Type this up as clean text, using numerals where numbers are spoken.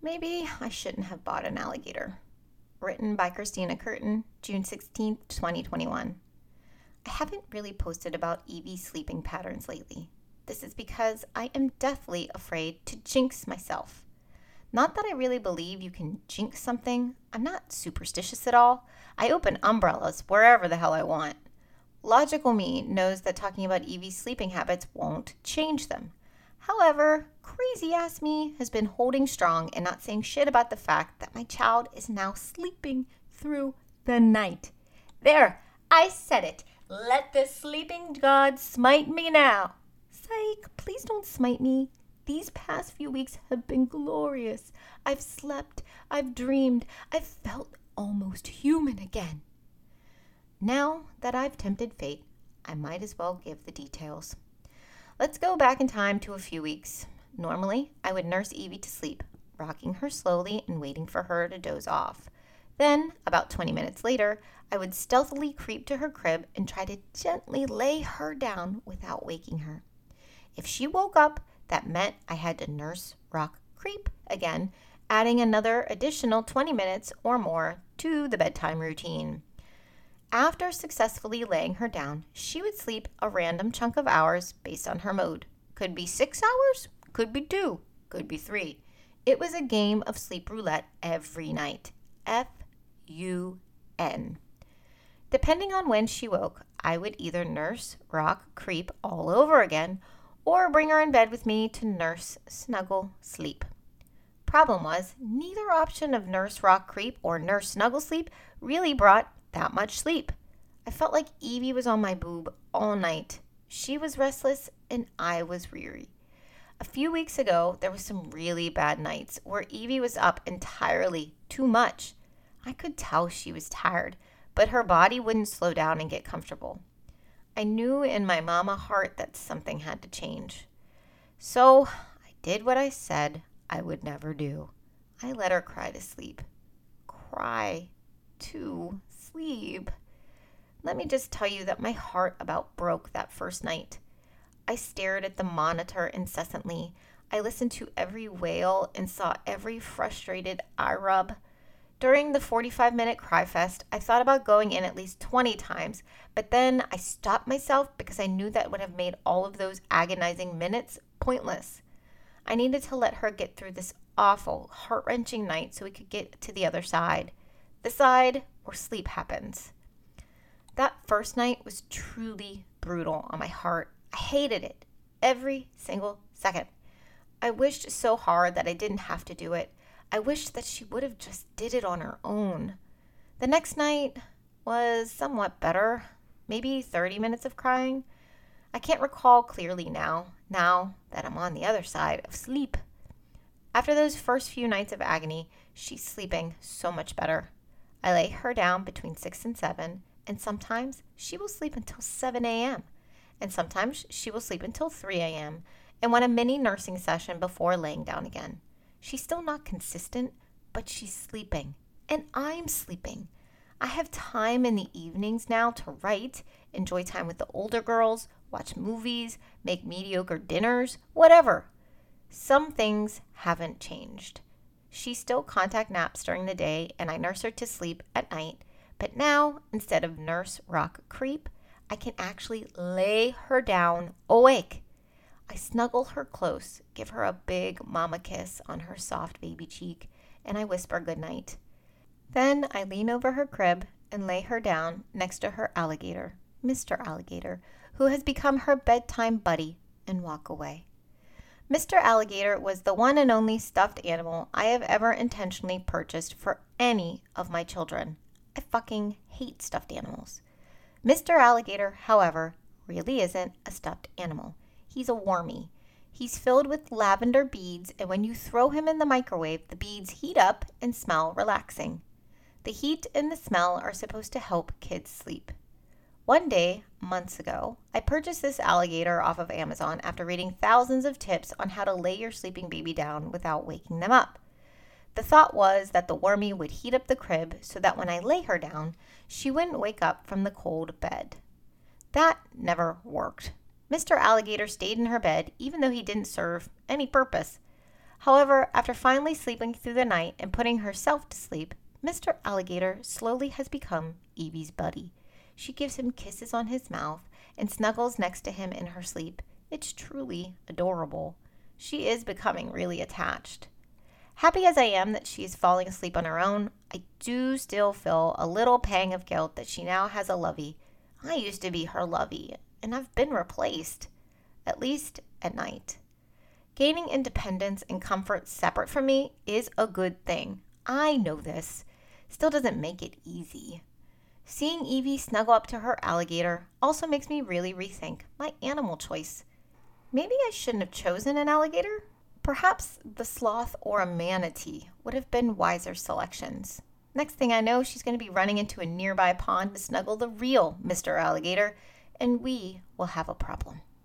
Maybe I shouldn't have bought an alligator. Written by Christina Curtin, June 16th, 2021. I haven't really posted about Evie's sleeping patterns lately. This is because I am deathly afraid to jinx myself. Not that I really believe you can jinx something. I'm not superstitious at all. I open umbrellas wherever the hell I want. Logical me knows that talking about Evie's sleeping habits won't change them. However, crazy-ass me has been holding strong and not saying shit about the fact that my child is now sleeping through the night. There, I said it. Let the sleeping god smite me now. Psych, please don't smite me. These past few weeks have been glorious. I've slept, I've dreamed, I've felt almost human again. Now that I've tempted fate, I might as well give the details. Let's go back in time to a few weeks. Normally, I would nurse Evie to sleep, rocking her slowly and waiting for her to doze off. Then, about 20 minutes later, I would stealthily creep to her crib and try to gently lay her down without waking her. If she woke up, that meant I had to nurse, rock, creep again, adding another additional 20 minutes or more to the bedtime routine. After successfully laying her down, she would sleep a random chunk of hours based on her mood. Could be 6 hours, could be 2, could be 3. It was a game of sleep roulette every night. F-U-N. Depending on when she woke, I would either nurse, rock, creep all over again, or bring her in bed with me to nurse, snuggle, sleep. Problem was, neither option of nurse, rock, creep, or nurse, snuggle, sleep really brought that much sleep. I felt like Evie was on my boob all night. She was restless and I was weary. A few weeks ago, there was some really bad nights where Evie was up entirely too much. I could tell she was tired, but her body wouldn't slow down and get comfortable. I knew in my mama heart that something had to change. So I did what I said I would never do. I let her cry to sleep. Cry to sleep. Let me just tell you that my heart about broke that first night. I stared at the monitor incessantly. I listened to every wail and saw every frustrated eye rub. During the 45-minute cry fest, I thought about going in at least 20 times, but then I stopped myself because I knew that would have made all of those agonizing minutes pointless. I needed to let her get through this awful, heart-wrenching night so we could get to the other side. The side where sleep happens. That first night was truly brutal on my heart. I hated it. Every single second. I wished so hard that I didn't have to do it. I wished that she would have just did it on her own. The next night was somewhat better. Maybe 30 minutes of crying. I can't recall clearly now that I'm on the other side of sleep. After those first few nights of agony, she's sleeping so much better. I lay her down between 6 and 7, and sometimes she will sleep until 7 a.m., and sometimes she will sleep until 3 a.m., and want a mini nursing session before laying down again. She's still not consistent, but she's sleeping, and I'm sleeping. I have time in the evenings now to write, enjoy time with the older girls, watch movies, make mediocre dinners, whatever. Some things haven't changed. She still contact naps during the day, and I nurse her to sleep at night, but now, instead of nurse, rock, creep, I can actually lay her down awake. I snuggle her close, give her a big mama kiss on her soft baby cheek, and I whisper goodnight. Then I lean over her crib and lay her down next to her alligator, Mr. Alligator, who has become her bedtime buddy, and walk away. Mr. Alligator was the one and only stuffed animal I have ever intentionally purchased for any of my children. I fucking hate stuffed animals. Mr. Alligator, however, really isn't a stuffed animal. He's a wormy. He's filled with lavender beads, and when you throw him in the microwave, the beads heat up and smell relaxing. The heat and the smell are supposed to help kids sleep. One day, months ago, I purchased this alligator off of Amazon after reading thousands of tips on how to lay your sleeping baby down without waking them up. The thought was that the wormy would heat up the crib so that when I lay her down, she wouldn't wake up from the cold bed. That never worked. Mr. Alligator stayed in her bed even though he didn't serve any purpose. However, after finally sleeping through the night and putting herself to sleep, Mr. Alligator slowly has become Evie's buddy. She gives him kisses on his mouth and snuggles next to him in her sleep. It's truly adorable. She is becoming really attached. Happy as I am that she is falling asleep on her own, I do still feel a little pang of guilt that she now has a lovey. I used to be her lovey, and I've been replaced, at least at night. Gaining independence and comfort separate from me is a good thing. I know this. Still doesn't make it easy. Seeing Evie snuggle up to her alligator also makes me really rethink my animal choice. Maybe I shouldn't have chosen an alligator? Perhaps the sloth or a manatee would have been wiser selections. Next thing I know, she's going to be running into a nearby pond to snuggle the real Mr. Alligator, and we will have a problem.